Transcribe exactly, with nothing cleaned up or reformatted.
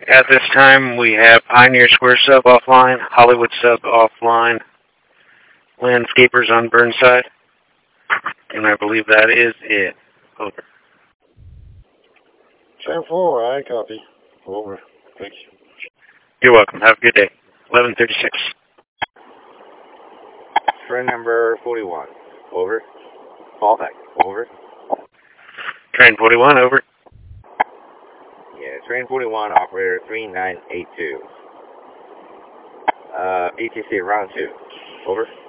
At this time, we have Pioneer Square sub offline, Hollywood sub offline, Landscapers on Burnside, and I believe that is it. Over. ten four, I copy. Over. Thank you. You're welcome. Have a good day. eleven thirty-six. Train number forty-one. Over. Fall back. Over. Train forty-one, over. Yeah, train forty-one, operator three nine eight two. Uh, E T C round two. Over.